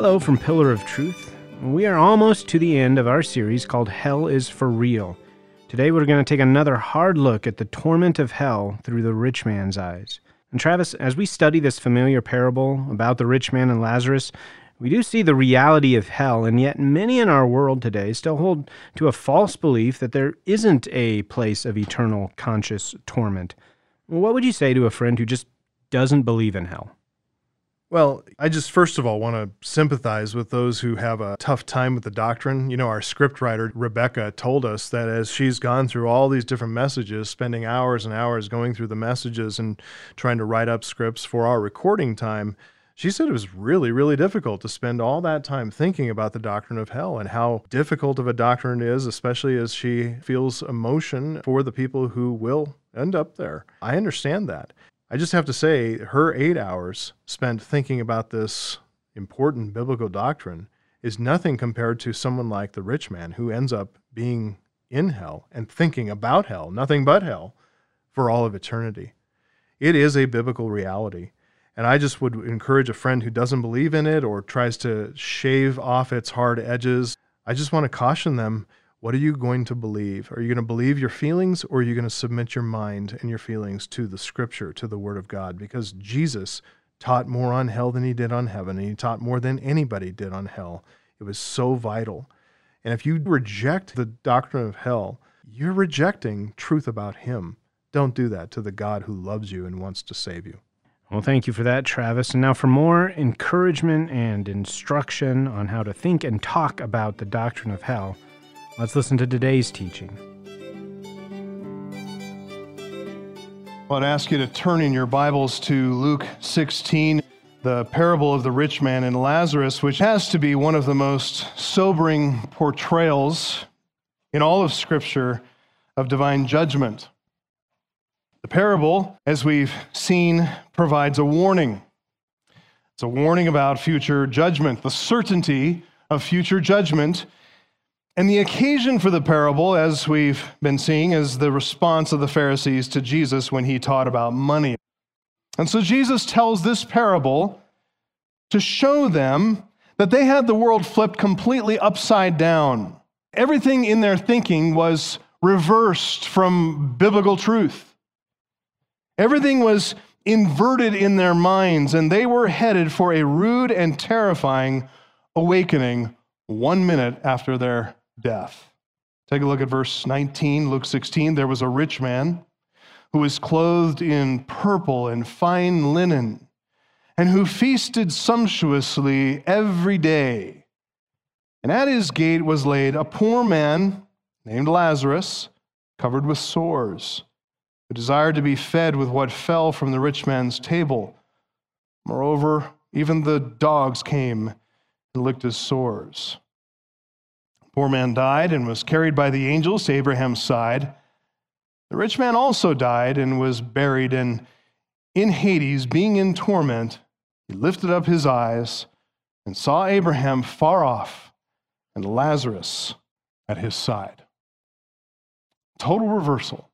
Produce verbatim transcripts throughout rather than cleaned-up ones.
Hello from Pillar of Truth. We are almost to the end of our series called Hell is for Real. Today we're going to take another hard look at the torment of hell through the rich man's eyes. And Travis, as we study this familiar parable about the rich man and Lazarus, we do see the reality of hell, and yet many in our world today still hold to a false belief that there isn't a place of eternal conscious torment. What would you say to a friend who just doesn't believe in hell? Well, I just first of all want to sympathize with those who have a tough time with the doctrine. You know, our scriptwriter, Rebecca, told us that as she's gone through all these different messages, spending hours and hours going through the messages and trying to write up scripts for our recording time, she said it was really, really difficult to spend all that time thinking about the doctrine of hell and how difficult of a doctrine it is, especially as she feels emotion for the people who will end up there. I understand that. I just have to say, her eight hours spent thinking about this important biblical doctrine is nothing compared to someone like the rich man who ends up being in hell and thinking about hell, nothing but hell, for all of eternity. It is a biblical reality. And I just would encourage a friend who doesn't believe in it or tries to shave off its hard edges, I just want to caution them, what are you going to believe? Are you going to believe your feelings, or are you going to submit your mind and your feelings to the Scripture, to the Word of God? Because Jesus taught more on hell than he did on heaven, and he taught more than anybody did on hell. It was so vital. And if you reject the doctrine of hell, you're rejecting truth about him. Don't do that to the God who loves you and wants to save you. Well, thank you for that, Travis. And now for more encouragement and instruction on how to think and talk about the doctrine of hell, let's listen to today's teaching. Well, I'd ask you to turn in your Bibles to Luke sixteen, the parable of the rich man and Lazarus, which has to be one of the most sobering portrayals in all of Scripture of divine judgment. The parable, as we've seen, provides a warning. It's a warning about future judgment, the certainty of future judgment. And the occasion for the parable, as we've been seeing, is the response of the Pharisees to Jesus when he taught about money. And so Jesus tells this parable to show them that they had the world flipped completely upside down. Everything in their thinking was reversed from biblical truth. Everything was inverted in their minds, and they were headed for a rude and terrifying awakening one minute after their death. Take a look at verse nineteen, Luke sixteen. There was a rich man who was clothed in purple and fine linen, and who feasted sumptuously every day. And at his gate was laid a poor man named Lazarus, covered with sores, who desired to be fed with what fell from the rich man's table. Moreover, even the dogs came and licked his sores. The poor man died and was carried by the angels to Abraham's side. The rich man also died and was buried, and in Hades, being in torment, he lifted up his eyes and saw Abraham far off and Lazarus at his side. Total reversal.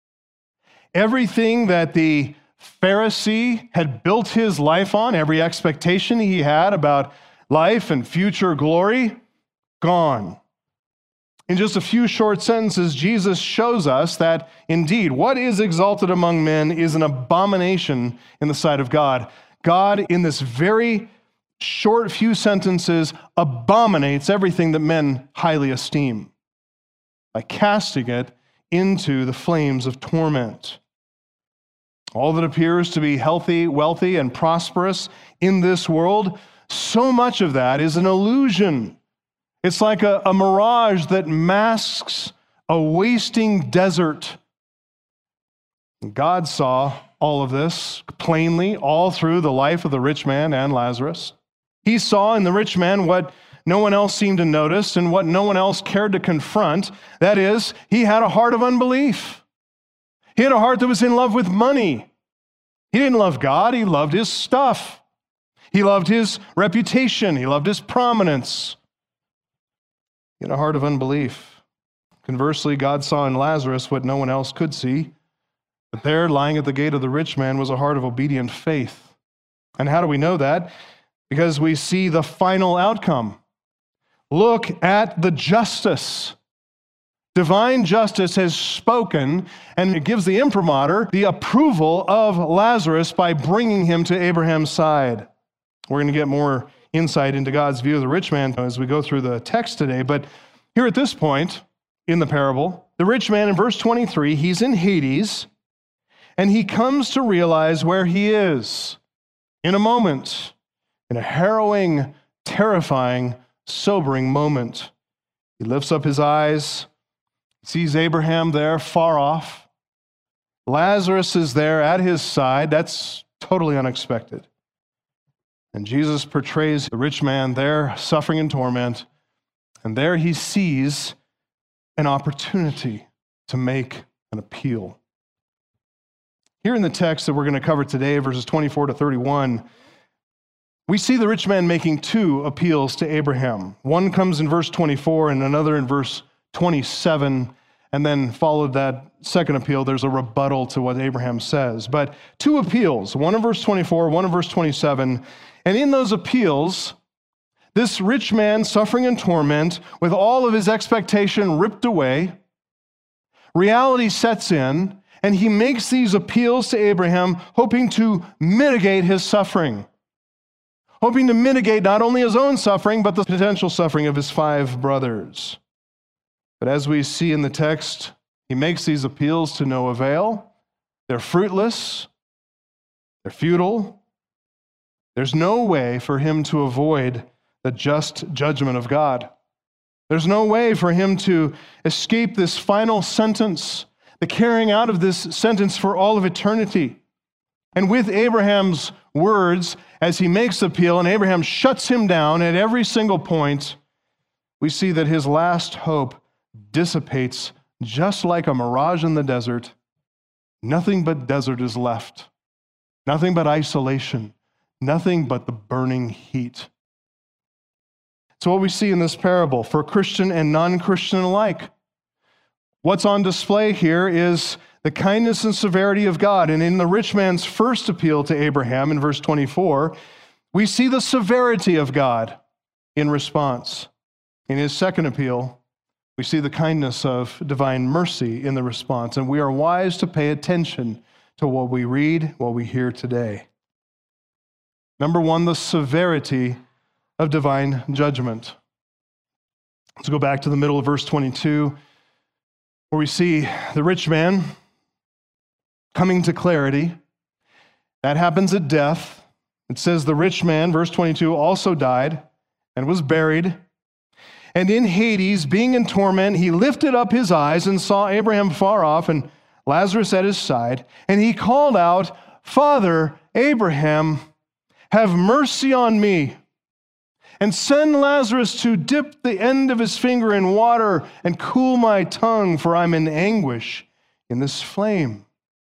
Everything that the Pharisee had built his life on, every expectation he had about life and future glory, gone. In just a few short sentences, Jesus shows us that indeed what is exalted among men is an abomination in the sight of God. God, in this very short few sentences, abominates everything that men highly esteem by casting it into the flames of torment. All that appears to be healthy, wealthy, and prosperous in this world, so much of that is an illusion. It's like a, a mirage that masks a wasting desert. God saw all of this plainly all through the life of the rich man and Lazarus. He saw in the rich man what no one else seemed to notice and what no one else cared to confront. That is, he had a heart of unbelief. He had a heart that was in love with money. He didn't love God, he loved his stuff. He loved his reputation, he loved his prominence. He had a heart of unbelief. Conversely, God saw in Lazarus what no one else could see, but there, lying at the gate of the rich man, was a heart of obedient faith. And how do we know that? because we see the final outcome. Look at the justice. Divine justice has spoken, and it gives the imprimatur the approval of Lazarus by bringing him to Abraham's side. We're going to get more insight into God's view of the rich man as we go through the text today, but here at this point in the parable, the rich man in verse twenty-three, he's in Hades, and he comes to realize where he is in a moment, in a harrowing, terrifying, sobering moment. He lifts up his eyes, sees Abraham there far off. Lazarus is there at his side. That's totally unexpected. And Jesus portrays the rich man there suffering in torment, and there he sees an opportunity to make an appeal. Here in the text that we're going to cover today, verses twenty-four to thirty-one, we see the rich man making two appeals to Abraham. One comes in verse twenty-four and another in verse twenty-seven, and then followed that second appeal, there's a rebuttal to what Abraham says. But two appeals, one in verse twenty-four, one in verse twenty-seven, and in those appeals, this rich man suffering in torment, with all of his expectation ripped away, reality sets in, and he makes these appeals to Abraham, hoping to mitigate his suffering, hoping to mitigate not only his own suffering, but the potential suffering of his five brothers. But as we see in the text, he makes these appeals to no avail. They're fruitless. They're futile. There's no way for him to avoid the just judgment of God. There's no way for him to escape this final sentence, the carrying out of this sentence for all of eternity. And with Abraham's words, as he makes the appeal, and Abraham shuts him down at every single point, we see that his last hope dissipates just like a mirage in the desert. Nothing but desert is left. Nothing but isolation. Nothing but the burning heat. So what we see in this parable for Christian and non-Christian alike, what's on display here is the kindness and severity of God. And in the rich man's first appeal to Abraham in verse twenty-four, we see the severity of God in response. In his second appeal, we see the kindness of divine mercy in the response, and we are wise to pay attention to what we read, what we hear today. Number one, the severity of divine judgment. Let's go back to the middle of verse twenty-two, where we see the rich man coming to clarity. That happens at death. It says the rich man, verse twenty-two, also died and was buried. And in Hades, being in torment, he lifted up his eyes and saw Abraham far off and Lazarus at his side. And he called out, "Father Abraham, have mercy on me, and send Lazarus to dip the end of his finger in water and cool my tongue, for I'm in anguish in this flame."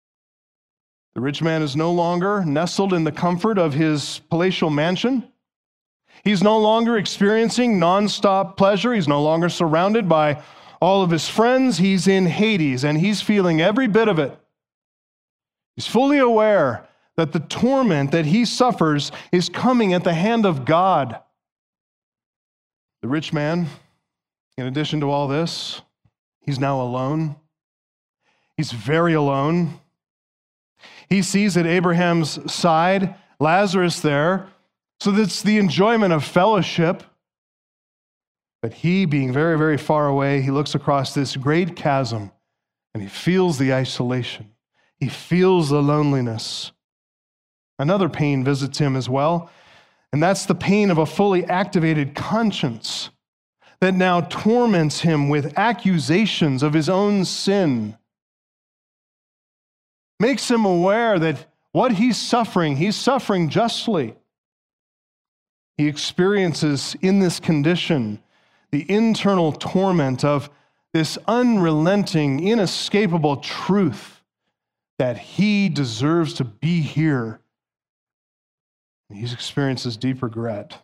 The rich man is no longer nestled in the comfort of his palatial mansion. He's no longer experiencing nonstop pleasure. He's no longer surrounded by all of his friends. He's in Hades, and he's feeling every bit of it. He's fully aware that the torment that he suffers is coming at the hand of God. The rich man, in addition to all this, he's now alone. He's very alone. He sees at Abraham's side Lazarus there, so that's the enjoyment of fellowship. But he, being very, very far away, he looks across this great chasm and he feels the isolation. He feels the loneliness. Another pain visits him as well, and that's the pain of a fully activated conscience that now torments him with accusations of his own sin. Makes him aware that what he's suffering, he's suffering justly. He experiences in this condition the internal torment of this unrelenting, inescapable truth that he deserves to be here. He experiences deep regret.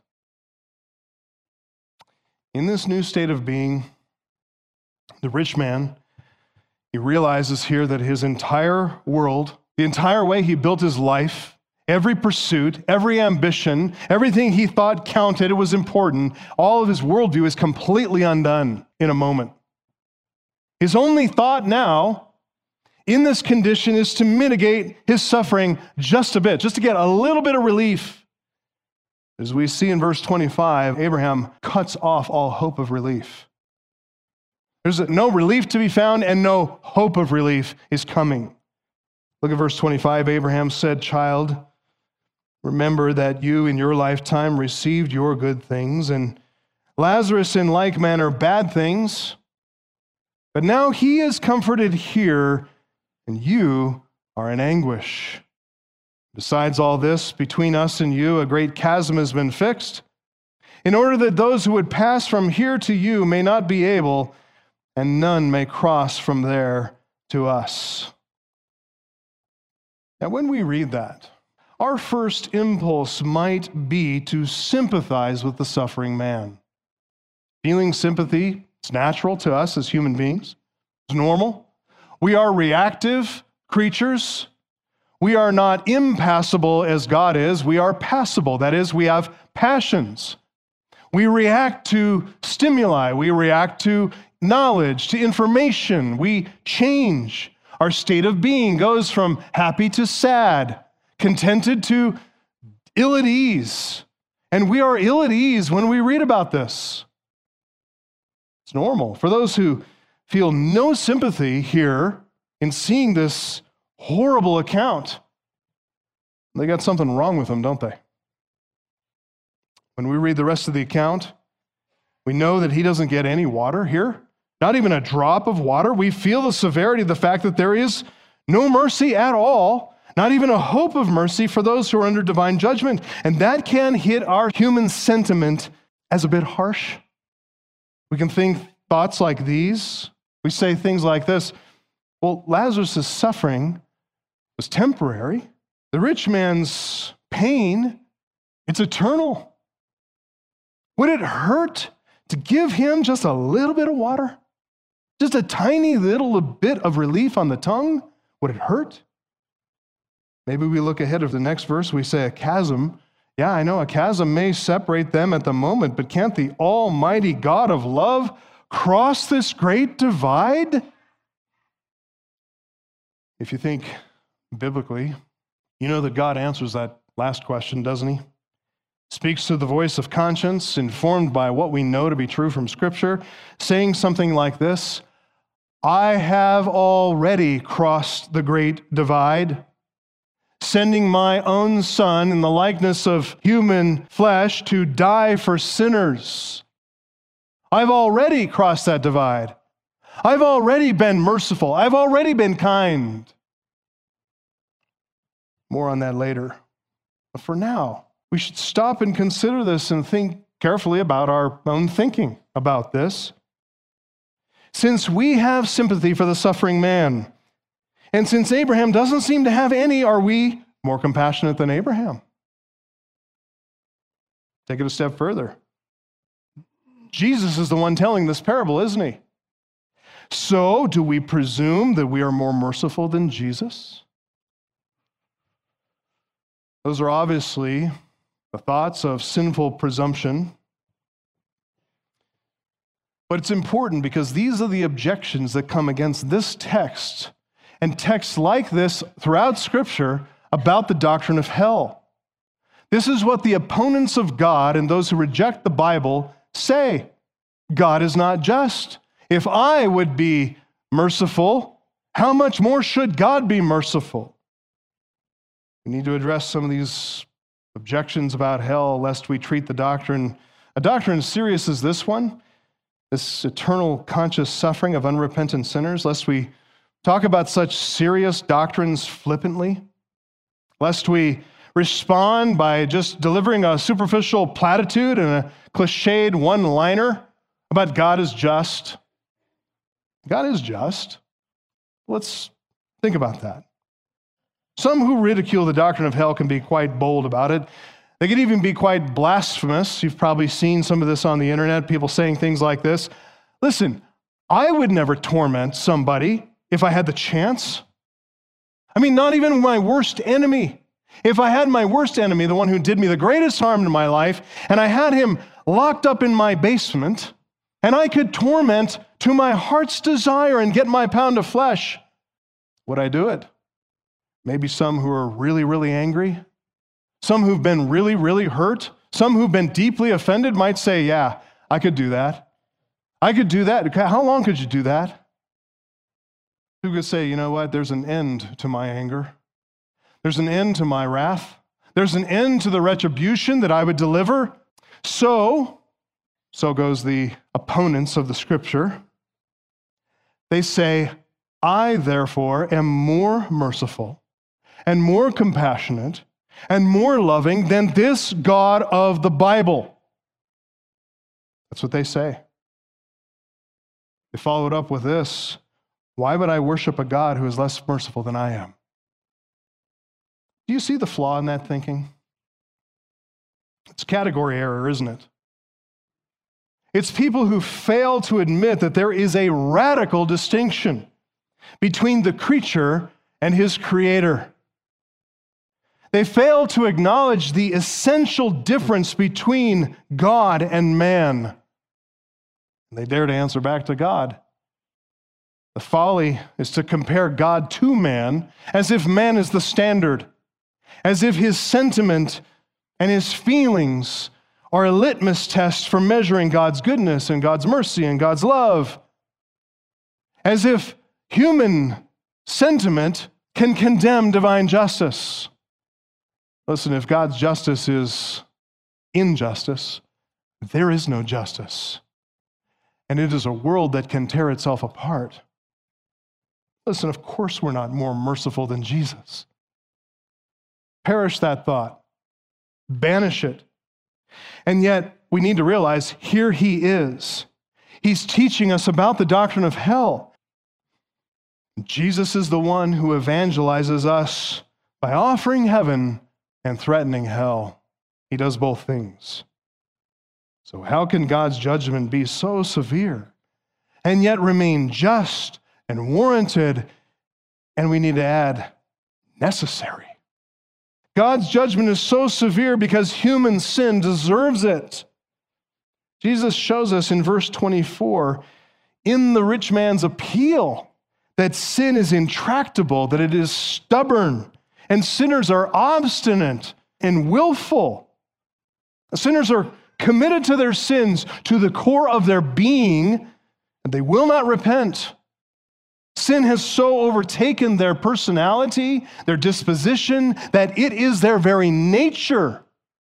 In this new state of being, the rich man, he realizes here that his entire world, the entire way he built his life, Every pursuit, every ambition, everything he thought counted, it was important, all of his worldview is completely undone in a moment. His only thought now in this condition is to mitigate his suffering just a bit, just to get a little bit of relief. As we see in verse twenty-five, Abraham cuts off all hope of relief. There's no relief to be found, and no hope of relief is coming. Look at verse twenty-five. Abraham said, "Child, remember that you in your lifetime received your good things, and Lazarus in like manner bad things. But now he is comforted here, and you are in anguish. Besides all this, between us and you, a great chasm has been fixed, in order that those who would pass from here to you may not be able, and none may cross from there to us." Now, when we read that, our first impulse might be to sympathize with the suffering man. Feeling sympathy, it's natural to us as human beings. It's normal. We are reactive creatures. We are not impassible as God is. We are passible. That is, we have passions. We react to stimuli. We react to knowledge, to information. We change. Our state of being goes from happy to sad, contented to ill at ease. And we are ill at ease when we read about this. It's normal. For those who feel no sympathy here in seeing this horrible account, they got something wrong with them, don't they? When we read the rest of the account, we know that he doesn't get any water here, not even a drop of water. We feel the severity of the fact that there is no mercy at all, not even a hope of mercy for those who are under divine judgment. And that can hit our human sentiment as a bit harsh. We can think thoughts like these. We say things like this: well, Lazarus' suffering was temporary. The rich man's pain, it's eternal. Would it hurt to give him just a little bit of water? Just a tiny little bit of relief on the tongue? Would it hurt? Maybe we look ahead of the next verse, we say a chasm. Yeah, I know a chasm may separate them at the moment, but can't the almighty God of love cross this great divide? If you think biblically, you know that God answers that last question, doesn't he? Speaks to the voice of conscience, informed by what we know to be true from Scripture, saying something like this: I have already crossed the great divide, sending my own Son in the likeness of human flesh to die for sinners. I've already crossed that divide. I've already been merciful. I've already been kind. More on that later. But for now, we should stop and consider this and think carefully about our own thinking about this. Since we have sympathy for the suffering man, and since Abraham doesn't seem to have any, are we more compassionate than Abraham? Take it a step further. Jesus is the one telling this parable, isn't he? So, do we presume that we are more merciful than Jesus? Those are obviously the thoughts of sinful presumption. But it's important because these are the objections that come against this text and texts like this throughout Scripture about the doctrine of hell. This is what the opponents of God and those who reject the Bible say. God is not just. If I would be merciful, how much more should God be merciful? We need to address some of these objections about hell, lest we treat the doctrine, a doctrine as serious as this one, this eternal conscious suffering of unrepentant sinners, lest we talk about such serious doctrines flippantly, lest we respond by just delivering a superficial platitude and a cliched one-liner about God is just. God is just. Let's think about that. Some who ridicule the doctrine of hell can be quite bold about it. They can even be quite blasphemous. You've probably seen some of this on the internet, people saying things like this. Listen, I would never torment somebody if I had the chance. I mean, not even my worst enemy. If I had my worst enemy, the one who did me the greatest harm in my life, and I had him locked up in my basement, and I could torment to my heart's desire and get my pound of flesh, would I do it? Maybe some who are really, really angry, some who've been really, really hurt, some who've been deeply offended might say, yeah, I could do that. I could do that. How long could you do that? Who could say, you know what, there's an end to my anger. There's an end to my wrath. There's an end to the retribution that I would deliver. So, so goes the opponents of the scripture. They say, I therefore am more merciful and more compassionate and more loving than this God of the Bible. That's what they say. They followed up with this. Why would I worship a God who is less merciful than I am? Do you see the flaw in that thinking? It's category error, isn't it? It's people who fail to admit that there is a radical distinction between the creature and his creator. They fail to acknowledge the essential difference between God and man. They dare to answer back to God. The folly is to compare God to man as if man is the standard, as if his sentiment and his feelings are a litmus test for measuring God's goodness and God's mercy and God's love, as if human sentiment can condemn divine justice. Listen, if God's justice is injustice, there is no justice. And it is a world that can tear itself apart. Listen, of course we're not more merciful than Jesus. Perish that thought. Banish it. And yet, we need to realize here he is. He's teaching us about the doctrine of hell. Jesus is the one who evangelizes us by offering heaven and threatening hell. He does both things. So how can God's judgment be so severe and yet remain just and warranted, and we need to add, necessary? God's judgment is so severe because human sin deserves it. Jesus shows us in verse twenty-four, in the rich man's appeal, that sin is intractable, that it is stubborn, and sinners are obstinate and willful. Sinners are committed to their sins to the core of their being, and they will not repent. Sin has so overtaken their personality, their disposition, that it is their very nature.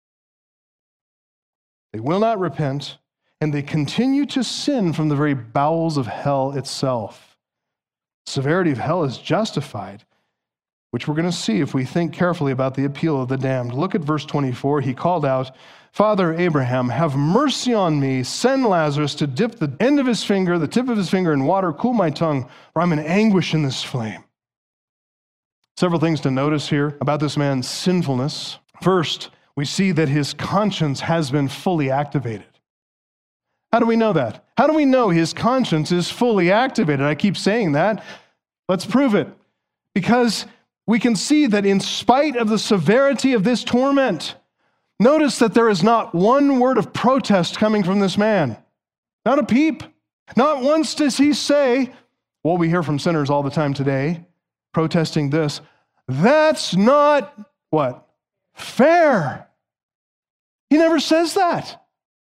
They will not repent, and they continue to sin from the very bowels of hell itself. The severity of hell is justified, which we're going to see if we think carefully about the appeal of the damned. Look at verse twenty-four. He called out, Father Abraham, have mercy on me. Send Lazarus to dip the end of his finger, the tip of his finger in water, cool my tongue, for I'm in anguish in this flame. Several things to notice here about this man's sinfulness. First, we see that his conscience has been fully activated. How do we know that? How do we know his conscience is fully activated? I keep saying that. Let's prove it. Because we can see that in spite of the severity of this torment, notice that there is not one word of protest coming from this man. Not a peep. Not once does he say, what we hear from sinners all the time today, protesting this, that's not, what? Fair. He never says that.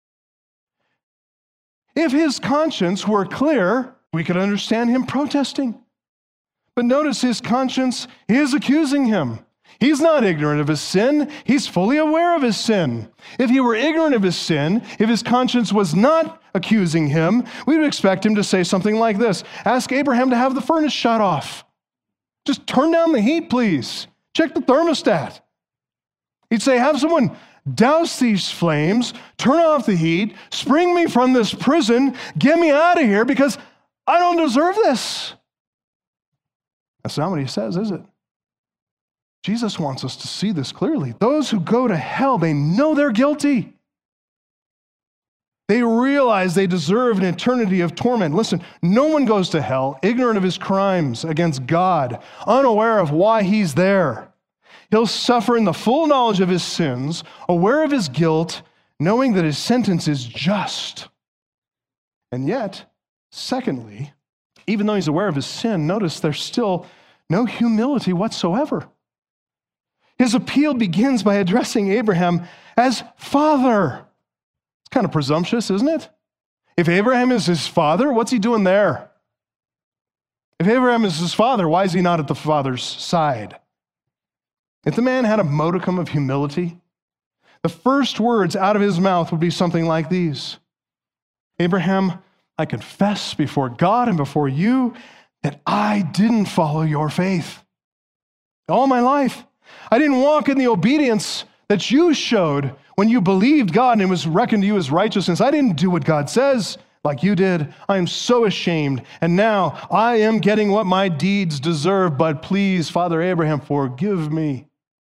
If his conscience were clear, we could understand him protesting. But notice his conscience is accusing him. He's not ignorant of his sin. He's fully aware of his sin. If he were ignorant of his sin, if his conscience was not accusing him, we would expect him to say something like this. Ask Abraham to have the furnace shut off. Just turn down the heat, please. Check the thermostat. He'd say, have someone douse these flames, turn off the heat, spring me from this prison, get me out of here because I don't deserve this. That's not what he says, is it? Jesus wants us to see this clearly. Those who go to hell, they know they're guilty. They realize they deserve an eternity of torment. Listen, no one goes to hell ignorant of his crimes against God, unaware of why he's there. He'll suffer in the full knowledge of his sins, aware of his guilt, knowing that his sentence is just. And yet, secondly, even though he's aware of his sin, notice there's still no humility whatsoever. His appeal begins by addressing Abraham as father. It's kind of presumptuous, isn't it? If Abraham is his father, what's he doing there? If Abraham is his father, why is he not at the father's side? If the man had a modicum of humility, the first words out of his mouth would be something like these. Abraham, I confess before God and before you that I didn't follow your faith. All my life, I didn't walk in the obedience that you showed when you believed God and it was reckoned to you as righteousness. I didn't do what God says like you did. I am so ashamed. And now I am getting what my deeds deserve. But please, Father Abraham, forgive me.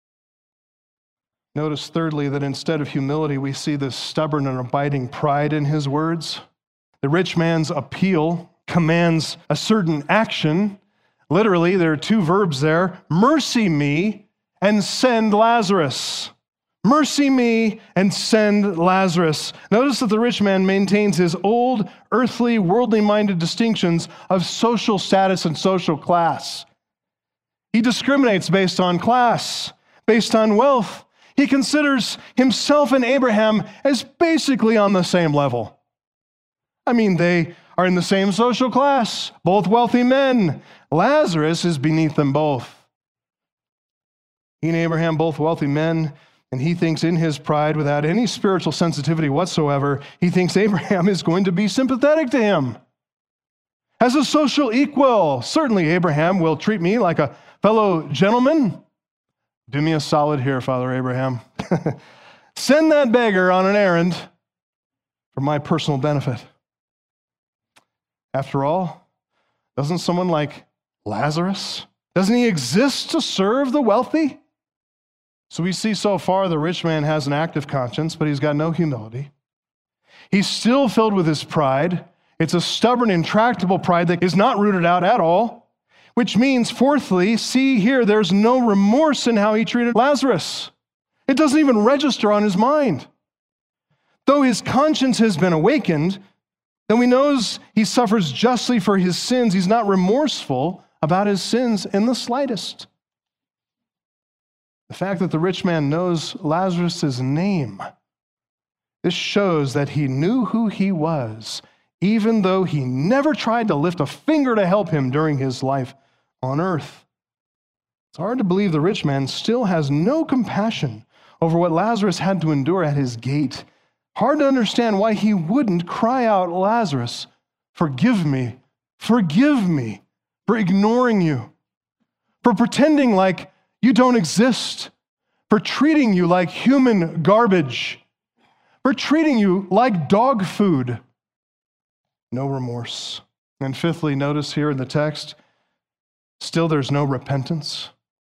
Notice thirdly that instead of humility, we see this stubborn and abiding pride in his words. The rich man's appeal commands a certain action. Literally, there are two verbs there. Mercy me and send Lazarus. Mercy me and send Lazarus. Notice that the rich man maintains his old, earthly, worldly-minded distinctions of social status and social class. He discriminates based on class, based on wealth. He considers himself and Abraham as basically on the same level. I mean, they are in the same social class, both wealthy men. Lazarus is beneath them both. He and Abraham, both wealthy men, and he thinks in his pride, without any spiritual sensitivity whatsoever, he thinks Abraham is going to be sympathetic to him. As a social equal, certainly Abraham will treat me like a fellow gentleman. Do me a solid here, Father Abraham. Send that beggar on an errand for my personal benefit. After all, doesn't someone like Lazarus, doesn't he exist to serve the wealthy? So we see so far the rich man has an active conscience, but he's got no humility. He's still filled with his pride. It's a stubborn, intractable pride that is not rooted out at all, which means, fourthly, see here, there's no remorse in how he treated Lazarus. It doesn't even register on his mind. Though his conscience has been awakened, then he knows he suffers justly for his sins. He's not remorseful about his sins in the slightest. The fact that the rich man knows Lazarus' name, this shows that he knew who he was, even though he never tried to lift a finger to help him during his life on earth. It's hard to believe the rich man still has no compassion over what Lazarus had to endure at his gate. Hard to understand why he wouldn't cry out, Lazarus, forgive me, forgive me for ignoring you, for pretending like you don't exist, for treating you like human garbage, for treating you like dog food. No remorse. And fifthly, notice here in the text, still there's no repentance.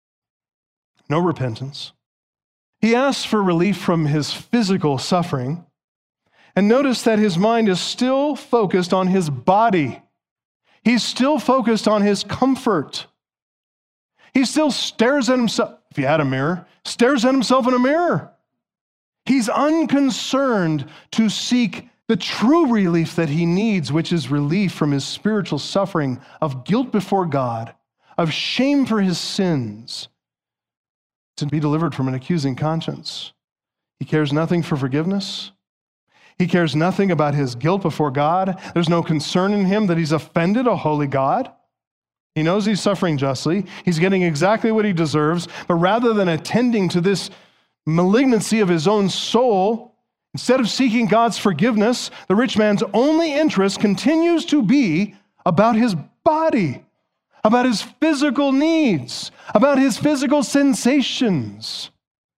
No repentance. He asks for relief from his physical suffering, and notice that his mind is still focused on his body. He's still focused on his comfort. He still stares at himself, if he had a mirror, stares at himself in a mirror. He's unconcerned to seek the true relief that he needs, which is relief from his spiritual suffering of guilt before God, of shame for his sins, to be delivered from an accusing conscience. He cares nothing for forgiveness. He cares nothing about his guilt before God. There's no concern in him that he's offended a holy God. He knows he's suffering justly. He's getting exactly what he deserves. But rather than attending to this malignancy of his own soul, instead of seeking God's forgiveness, the rich man's only interest continues to be about his body, about his physical needs, about his physical sensations.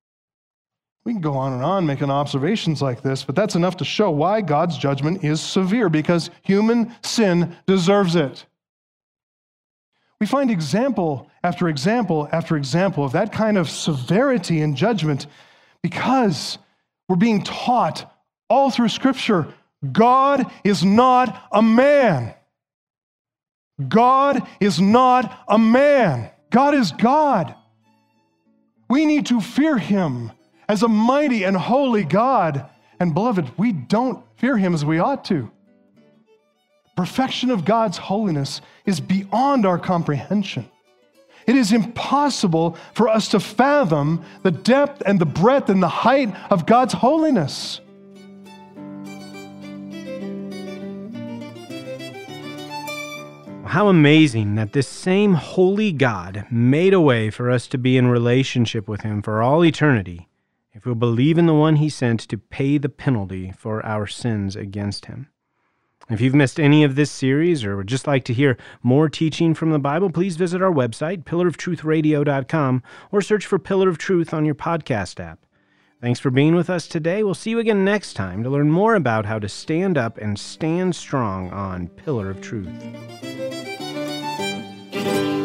We can go on and on making observations like this, but that's enough to show why God's judgment is severe, because human sin deserves it. We find example after example after example of that kind of severity in judgment because we're being taught all through Scripture, God is not a man. God is not a man. God is God. We need to fear him as a mighty and holy God. And beloved, we don't fear him as we ought to. The perfection of God's holiness is beyond our comprehension. It is impossible for us to fathom the depth and the breadth and the height of God's holiness. How amazing that this same holy God made a way for us to be in relationship with him for all eternity if we'll believe in the one he sent to pay the penalty for our sins against him. If you've missed any of this series or would just like to hear more teaching from the Bible, please visit our website, pillar of truth radio dot com, or search for Pillar of Truth on your podcast app. Thanks for being with us today. We'll see you again next time to learn more about how to stand up and stand strong on Pillar of Truth.